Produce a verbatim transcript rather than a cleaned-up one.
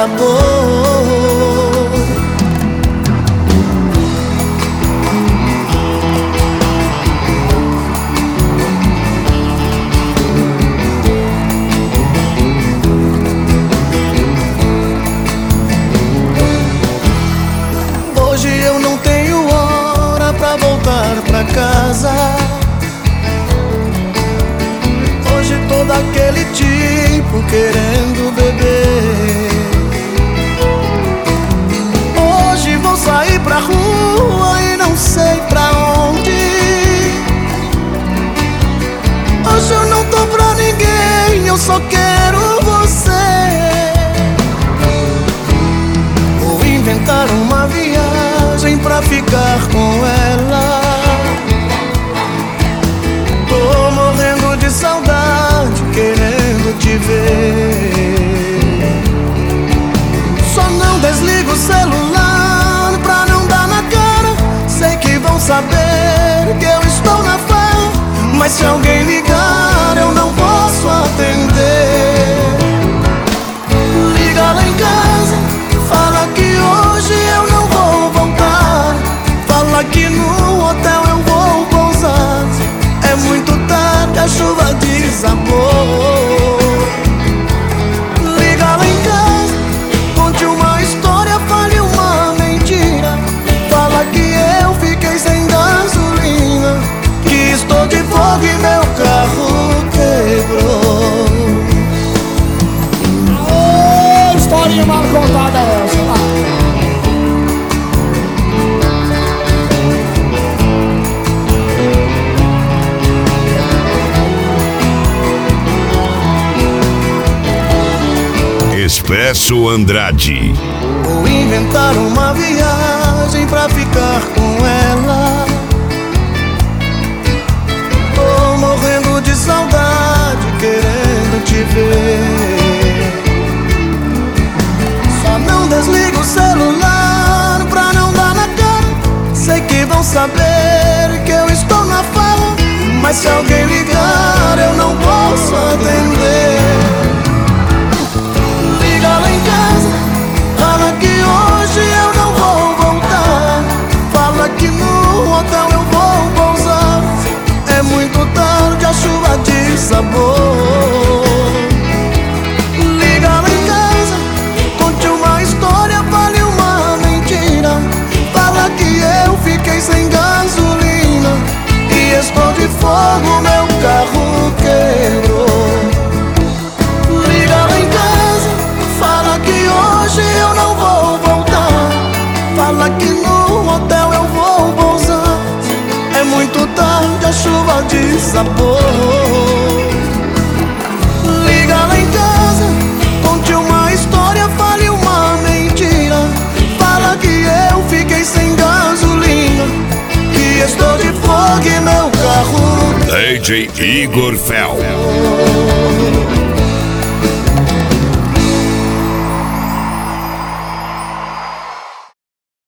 desabou. Hoje eu não tenho hora pra voltar pra casa. Hoje todo aquele tipo querendo beber. Hoje vou sair pra rua e não sei pra onde. Hoje eu não tô pra ninguém, eu só quero você. Vou inventar uma viagem pra ficar com ela. Tô morrendo de saudade, querendo te ver. Só não desligo o celular pra não dar na cara. Sei que vão saber que eu estou na farra, mas se alguém ligar eu não posso atender. Liga lá em casa, fala que hoje eu não vou voltar. Fala que no hotel eu vou pousar. É muito tarde, a chuva desabou. Liga lá em casa, conte uma história, fale uma mentira. Fala que eu fiquei sem gasolina, que estou de folga e meu carro quebrou. Ô, historinha mal contada essa, lá. Expresso Andrade. Vou inventar uma viagem pra ficar com ela. Tô morrendo de saudade, querendo te ver. Só não desligo o celular pra não dar na cara. Sei que vão saber que eu estou na farra, mas se alguém ligar eu não posso atender. Liga lá em casa, fala que hoje eu não vou voltar. Fala que no hotel eu vou pousar. É muito tarde, a chuva desabou. Liga lá em casa, conte uma história, fale uma mentira. Fala que eu fiquei sem gasolina e estou de fogo, meu carro quebrou. Liga lá em casa, fala que hoje eu não vou voltar. Fala que no hotel eu vou pousar. É muito tarde, a chuva desabou. Liga lá em casa, conte uma história, fale uma mentira. Fala que eu fiquei sem gasolina, que estou de fogo e meu carro. D J Igor Fel.